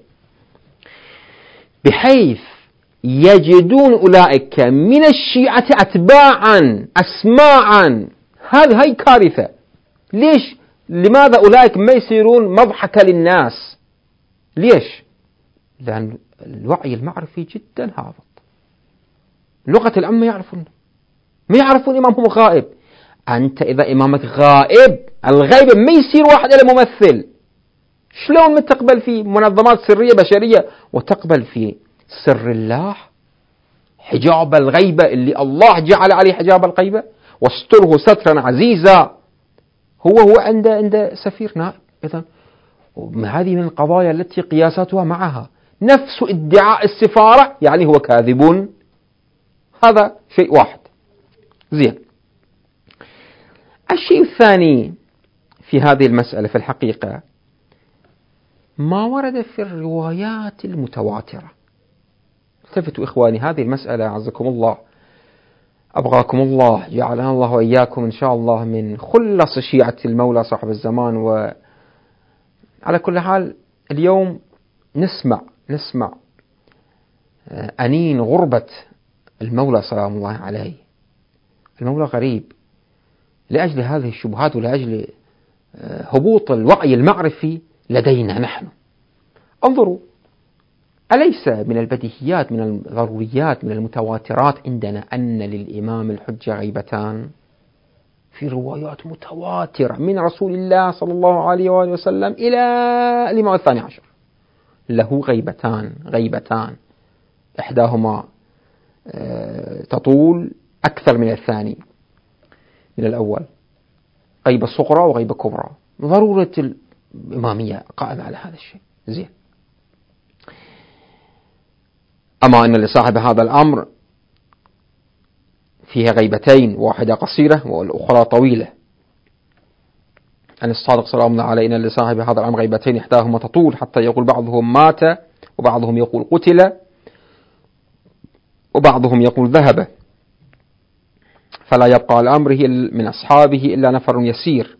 بحيث يجدون أولئك من الشيعة أتباعا أسماعا. هذه هي كارثة. ليش؟ لماذا أولئك ما يصيرون مضحكة للناس؟ ليش؟ لأن الوعي المعرفي جدا هابط. لغة الأمة ما يعرفون، ما يعرفون إمامهم غائب. أنت إذا إمامك غائب، الغيب ما يصير واحد إلى ممثل. شلون ما تقبل في منظمات سرية بشرية وتقبل في سر الله، حجاب الغيبة اللي الله جعل عليه حجاب الغيبة واستره سترا عزيزا، هو هو عنده عنده سفير نائب. إذن هذه من القضايا التي قياساتها معها نفس ادعاء السفارة، يعني هو كاذب. هذا شيء واحد. زين. الشيء الثاني في هذه المسألة في الحقيقة ما ورد في الروايات المتواترة. التفتوا إخواني، هذه المسألة عزكم الله أبغاكم الله، جعلنا الله وإياكم إن شاء الله من خلص شيعة المولى صاحب الزمان. وعلى كل حال اليوم نسمع نسمع أنين غربة المولى سلام الله عليه. المولى غريب لأجل هذه الشبهات ولأجل هبوط الوعي المعرفي لدينا نحن. انظروا، أليس من البديهيات، من الضروريات، من المتواترات عندنا أن للإمام الحجة غيبتان؟ في روايات متواترة من رسول الله صلى الله عليه وآله وسلم إلى الإمام الثاني عشر له غيبتان غيبتان إحداهما تطول أكثر من الثاني من الأول، غيبة صغرى وغيبة كبرى. ضرورة الإمامية قائمة على هذا الشيء. زين. أما أن لصاحب هذا الأمر فيها غيبتين، واحدة قصيرة والأخرى طويلة، أن الصادق صلى الله عليه وسلم لصاحب هذا الأمر غيبتين إحداهما تطول حتى يقول بعضهم مات وبعضهم يقول قتل وبعضهم يقول ذهب، فلا يبقى الأمر من أصحابه إلا نفر يسير،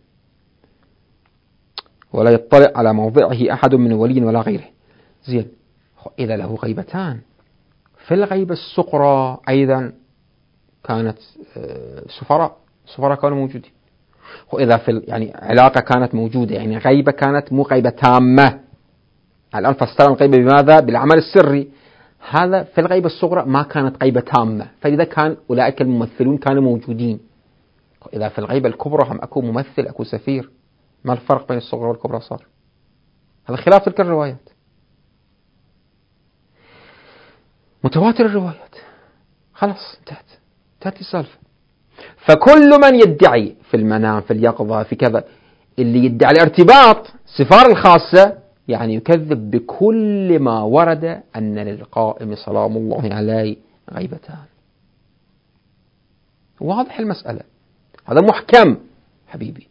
ولا يطلع على موضعه أحد من ولي ولا غيره. زين. إذا له غيبتان، في الغيبة الصغرى أيضا كانت سفراء سفراء كانوا موجودين، وإذا في يعني علاقة كانت موجودة، يعني غيبة كانت مو غيبة تامة. الآن فسرنا الغيبة بماذا؟ بالعمل السري. هذا في الغيبة الصغرى ما كانت غيبة تامة، فإذا كان أولئك الممثلون كانوا موجودين. إذا في الغيبة الكبرى هم أكو ممثل أكو سفير، ما الفرق بين الصغرى والكبرى صار؟ هذا خلاف تلك الروايات، متواتر الروايات، خلاص انتهت انتهت السالفة. فكل من يدعي في المنام في اليقظة في كذا، اللي يدعي الارتباط السفارة الخاصة، يعني يكذب بكل ما ورد أن للقائم سلام الله عليه غيبتان. واضح المسألة، هذا محكم حبيبي.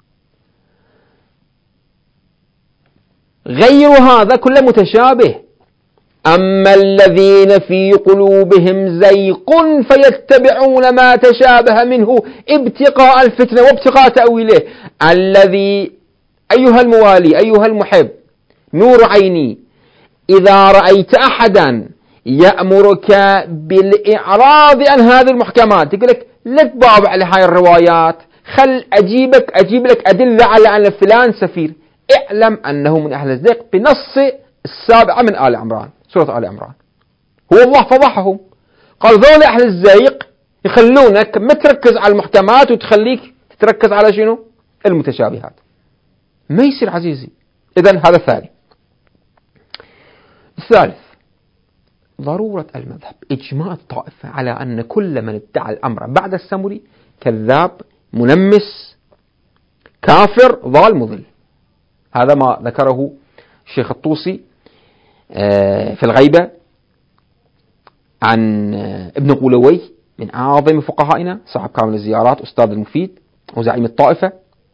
غير هذا كله متشابه. أما الذين في قلوبهم زيق فيتبعون ما تشابه منه ابتغاء الفتنة وابتغاء تأويله. الذي أيها الموالي أيها المحب نور عيني، إذا رأيت أحدا يأمرك بالإعراض عن هذه المحكمات، يقول لك لا تبابع على هاي الروايات، خل أجيبك أجيب لك أدلة على أن فلان سفير، اعلم أنه من أهل الزيغ بنص السابعة من آل عمران، سورة آل عمران. هو الله فضحهم، قال ذول أهل الزيغ يخلونك ما تركز على المحكمات وتخليك تركز على شنو؟ المتشابهات. ما يصير عزيزي. إذن هذا ثاني. الثالث، ضرورة المذهب، إجماع الطائفة على أن كل من ادعى الأمر بعد السمري كذاب منمس كافر ضال مضل. هذا ما ذكره الشيخ الطوسي في الغيبة عن ابن قولوي من أعظم فقهائنا، صاحب كامل الزيارات، أستاذ المفيد وزعيم الطائفة.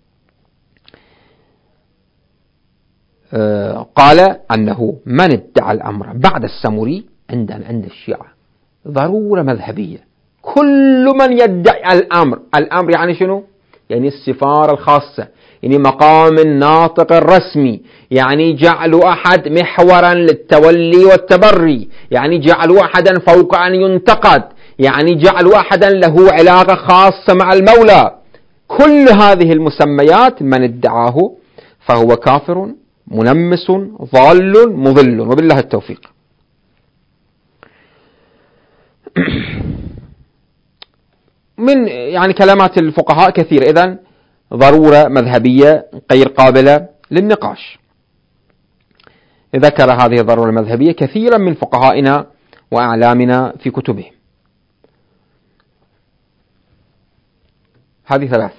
قال أنه من ادعى الأمر بعد السمري عندنا عند الشيعة ضرورة مذهبية. كل من يدعي الأمر، الأمر يعني شنو؟ يعني السفارة الخاصة، يعني مقام الناطق الرسمي، يعني جعل أحد محورا للتولي والتبري، يعني جعل أحدا فوق أن ينتقد، يعني جعل أحدا له علاقة خاصة مع المولى. كل هذه المسميات من ادعاه فهو كافر منمس ضال مضل، وبالله التوفيق. من يعني كلمات الفقهاء كثيرة. إذن ضرورة مذهبية غير قابلة للنقاش. ذكر هذه الضرورة المذهبية كثيرا من فقهائنا وأعلامنا في كتبهم. هذه ثلاثة.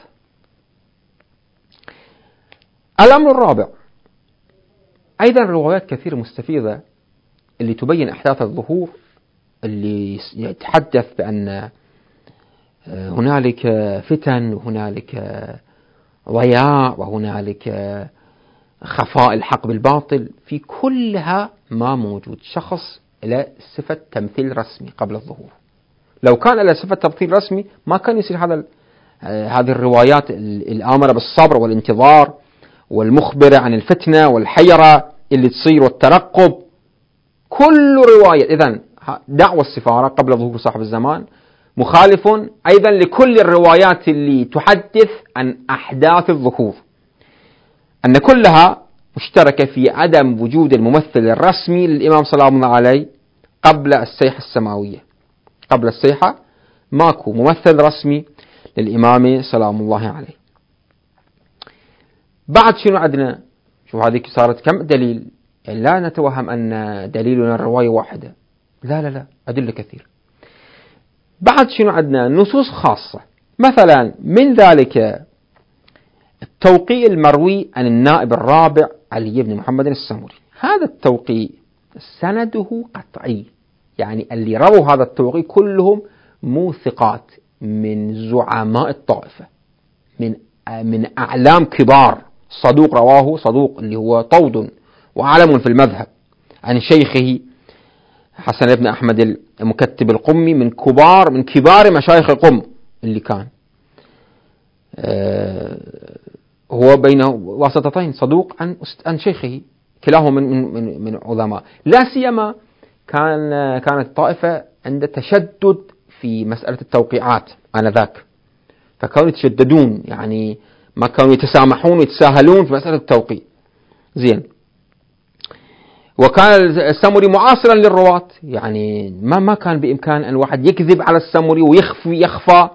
الأمر الرابع، أيضا روايات كثيرة مستفيضة اللي تبين أحداث الظهور، اللي يتحدث بأن هنالك فتن وهنالك ضياع وهنالك خفاء الحق بالباطل، في كلها ما موجود شخص إلى صفة تمثيل رسمي قبل الظهور. لو كان إلى صفة تمثيل رسمي ما كان يصير هذا هذه الروايات الآمرة بالصبر والانتظار والمخبرة عن الفتنة والحيرة اللي تصير والترقب. كل رواية إذن دعوة السفارة قبل ظهور صاحب الزمان مخالف أيضا لكل الروايات اللي تحدث عن أحداث الظهور، أن كلها مشتركة في عدم وجود الممثل الرسمي للإمام سلام الله عليه قبل السيحة السماوية. قبل السيحة ماكو ممثل رسمي للإمام سلام الله عليه. بعد شنو عندنا؟ شوف هذه صارت كم دليل، يعني لا نتوهم أن دليلنا الرواية واحدة، لا لا لا، أدلة كثير. بعد شنو عندنا؟ نصوص خاصة، مثلا من ذلك التوقيع المروي عن النائب الرابع علي بن محمد السمري. هذا التوقيع سنده قطعي، يعني اللي رووا هذا التوقيع كلهم مو ثقات من زعماء الطائفة، من من أعلام كبار. صدوق رواه صدوق اللي هو طود وعلم في المذهب عن شيخه حسن بن أحمد المكتب القمي، من كبار من كبار مشايخ القم اللي كان آه هو بين واسطتين، صدوق عن عن شيخه، كلاهما من من من عظماء. لا سيما كان كانت الطائفة عند تشدد في مسألة التوقيعات آنذاك، فكانوا يتشددون، يعني ما كانوا يتسامحون ويتساهلون في مسألة التوقيع. زين. وكان السمري معاصرا للرواة، يعني ما ما كان بإمكان أن واحد يكذب على السمري ويخفي يخفى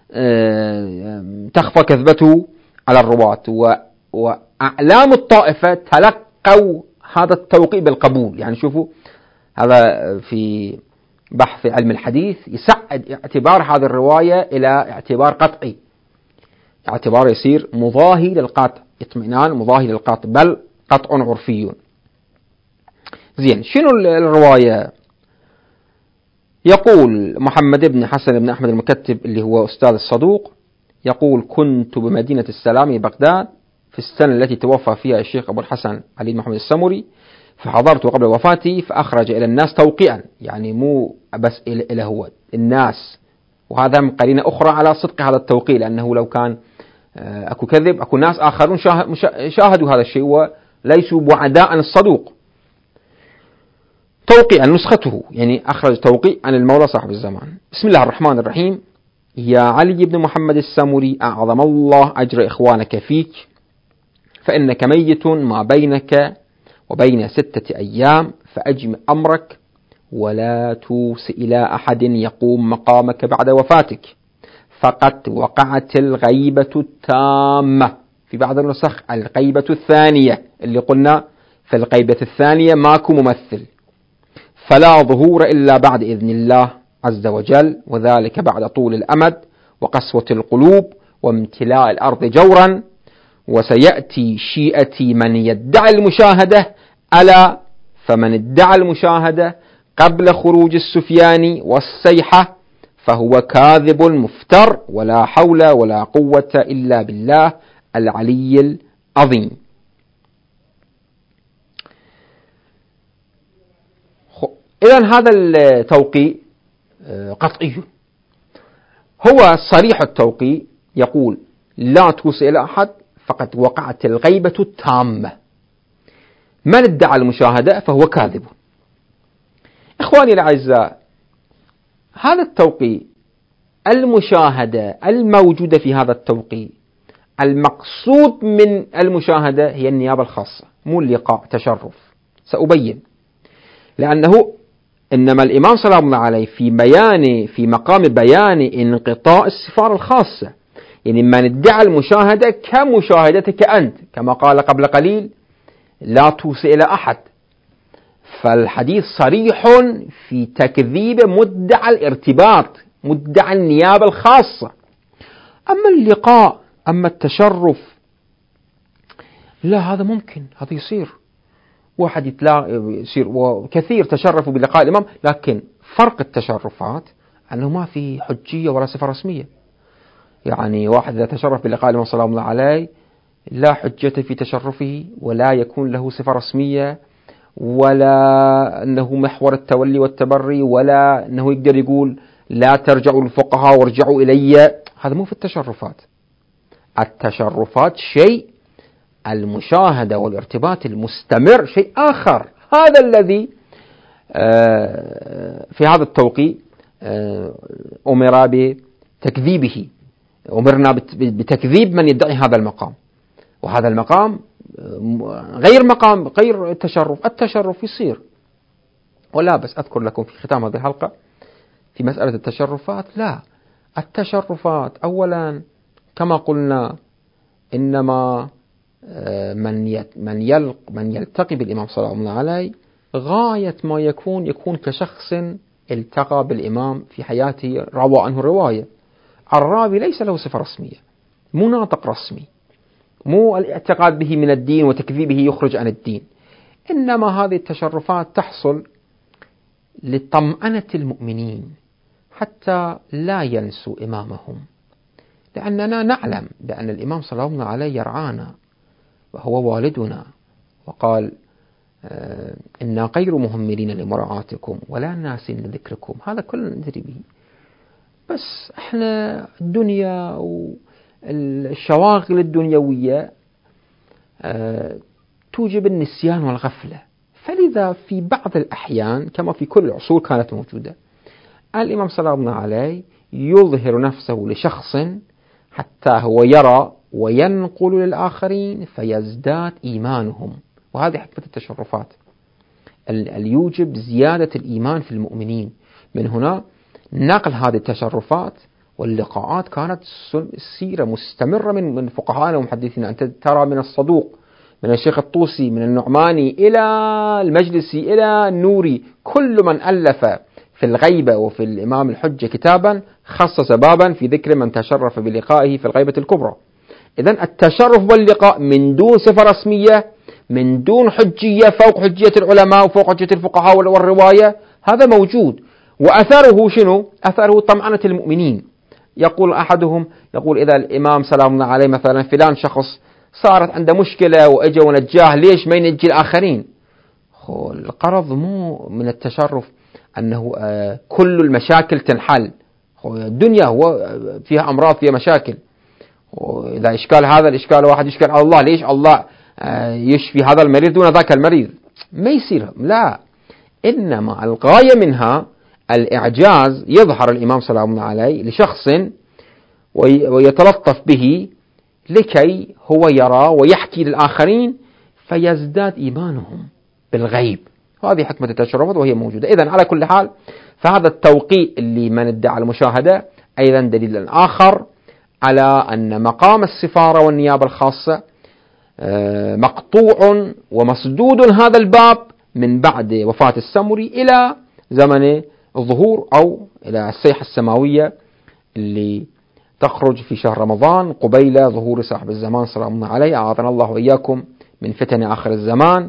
تخفى كذبته على الرواة. وأعلام الطائفة تلقوا هذا التوقيع بالقبول. يعني شوفوا، هذا في بحث علم الحديث يسعد اعتبار هذه الرواية إلى اعتبار قطعي، اعتبار يصير مضاهي للقاطع، اطمئنان مضاهي للقاطع، بل قطع عرفي. زين. شنو الرواية؟ يقول محمد بن حسن بن أحمد المكتب اللي هو أستاذ الصدوق، يقول: كنت بمدينة السلام بغداد في السنة التي توفى فيها الشيخ أبو الحسن علي بن محمد السمري، فحضرت قبل وفاته فأخرج إلى الناس توقيعا، يعني مو بس إلى هو الناس، وهذا من قرينة أخرى على صدق هذا التوقيع، لأنه لو كان أكو كذب أكو ناس آخرون شاهدوا هذا الشيء وليسوا بعداء عن الصدوق. توقيعا نسخته، يعني أخرج توقيع عن المولى صاحب الزمان. بسم الله الرحمن الرحيم. يا علي بن محمد السمري، أعظم الله أجر إخوانك فيك، فإنك ميت ما بينك وبين ستة أيام، فأجمع أمرك ولا توس إلى أحد يقوم مقامك بعد وفاتك، فقد وقعت الغيبة التامة. في بعض النسخ الغيبة الثانية، اللي قلنا في الغيبة الثانية ماكو ممثل، فلا ظهور إلا بعد إذن الله عز وجل، وذلك بعد طول الأمد وقسوة القلوب وامتلاء الأرض جورا. وسيأتي شيئتي من يدعي المشاهدة، ألا فمن ادعى المشاهدة قبل خروج السفيان والسيحة فهو كاذب مفتر، ولا حول ولا قوة إلا بالله العلي العظيم. إذن هذا التوقيع قطعي، هو صريح التوقيع، يقول: لا توصي إلى أحد، فقد وقعت الغيبة التامة، من ادعى المشاهدة فهو كاذب. إخواني الأعزاء، هذا التوقيع، المشاهدة الموجودة في هذا التوقيع، المقصود من المشاهدة هي النيابة الخاصة، مو اللقاء تشرف. سأبين، لأنه إنما الإمام صلى الله عليه في بيان في مقام بيان انقطاع السفارة الخاصة، يعني من ادعى المشاهدة كمشاهدتك أنت، كما قال قبل قليل: لا توصي إلى أحد. فالحديث صريح في تكذيب مدعى الارتباط، مدعى النيابة الخاصة. أما اللقاء، أما التشرف، لا، هذا ممكن، هذا يصير، واحد يتلاقى يصير، وكثير تشرفوا بلقاء الإمام، لكن فرق التشرفات أنه ما في حجية ولا صفة رسمية. يعني واحد إذا تشرف بلقاء الإمام صلى الله عليه لا حجة في تشرفه، ولا يكون له صفة رسمية، ولا أنه محور التولي والتبري، ولا أنه يقدر يقول لا ترجعوا الفقهاء وارجعوا إلي. هذا مو في التشرفات. التشرفات شيء، المشاهدة والارتباط المستمر شيء آخر. هذا الذي في هذا التوقيع أمر بتكذيبه، أمرنا بتكذيب من يدعي هذا المقام، وهذا المقام غير مقام، غير التشرف. التشرف يصير، ولا بس أذكر لكم في ختام هذه الحلقة في مسألة التشرفات. لا، التشرفات أولا كما قلنا إنما من من يلق من يلتقي بالإمام صلى الله عليه غاية ما يكون يكون كشخص التقى بالإمام في حياته روى عنه رواية. الراوي ليس له صفة رسمية، مو ناطق رسمي، مو الاعتقاد به من الدين وتكذيبه يخرج عن الدين، إنما هذه التشرفات تحصل لطمأنة المؤمنين حتى لا ينسوا إمامهم، لأننا نعلم بأن الإمام صلى الله عليه يرعانا وهو والدنا، وقال آه إنا غير مهملين لمراعاتكم ولا ناسين لذكركم، هذا كلنا ندري به، بس احنا الدنيا والشواغل الدنيوية آه توجب النسيان والغفلة، فلذا في بعض الأحيان كما في كل العصور كانت موجودة الإمام صلى الله عليه يظهر نفسه لشخص حتى هو يرى وينقل للآخرين فيزداد إيمانهم، وهذه حكمة التشرفات اللي يوجب زيادة الإيمان في المؤمنين. من هنا نقل هذه التشرفات واللقاءات كانت سيرة مستمرة من من فقهاء ومحدثين. أنت ترى من الصدوق، من الشيخ الطوسي، من النعماني إلى المجلسي إلى النوري، كل من ألف في الغيبة وفي الإمام الحجة كتابا خصص بابا في ذكر من تشرف بلقائه في الغيبة الكبرى. إذن التشرف واللقاء من دون صفة رسمية، من دون حجية فوق حجية العلماء وفوق حجية الفقهاء والرواية، هذا موجود. وأثره شنو؟ أثره طمأنة المؤمنين. يقول أحدهم، يقول إذا الإمام سلام الله عليه مثلا فلان شخص صارت عنده مشكلة وإجا ونجاه، ليش ما ينجي الآخرين؟ القرض مو من التشرف أنه كل المشاكل تنحل، الدنيا هو فيها أمراض فيها مشاكل، وإذا إشكال هذا الإشكال واحد يشكل على الله، ليش الله يشفي هذا المريض دون ذاك المريض؟ ما يصير، لا، إنما الغاية منها الإعجاز. يظهر الإمام صلى الله عليه لشخص ويتلطف به لكي هو يرى ويحكي للآخرين فيزداد إيمانهم بالغيب، وهذه حكمة التشرفات وهي موجودة. إذن على كل حال فهذا التوقيع اللي من ادعى المشاهدة أيضا دليل آخر على أن مقام السفارة والنيابة الخاصة مقطوع ومسدود هذا الباب من بعد وفاة السمري إلى زمن الظهور أو إلى السيحة السماوية اللي تخرج في شهر رمضان قبيل ظهور صاحب الزمان صلى الله عليه. أعاذنا الله وإياكم من فتن آخر الزمان،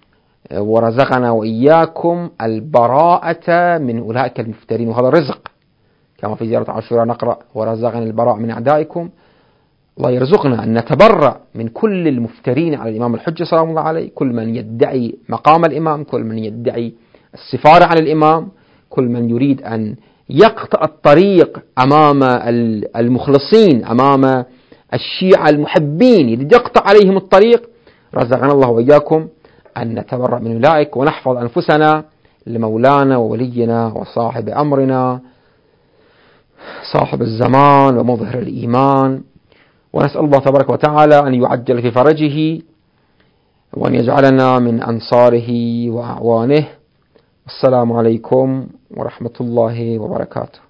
ورزقنا وإياكم البراءة من أولئك المفترين، وهذا رزق كما في زيارة عاشوراء نقرأ ورزقنا البراء من أعدائكم. الله يرزقنا أن نتبرأ من كل المفترين على الإمام الحجة صلى الله عليه، كل من يدعي مقام الإمام، كل من يدعي السفارة على الإمام، كل من يريد أن يقطع الطريق أمام المخلصين، أمام الشيعة المحبين، يريد يقطع عليهم الطريق. رزقنا الله وإياكم أن نتبرأ من أولئك ونحفظ أنفسنا لمولانا وولينا وصاحب أمرنا صاحب الزمان ومظهر الإيمان، ونسأل الله تبارك وتعالى أن يعجل في فرجه وأن يجعلنا من أنصاره وأعوانه. السلام عليكم ورحمة الله وبركاته.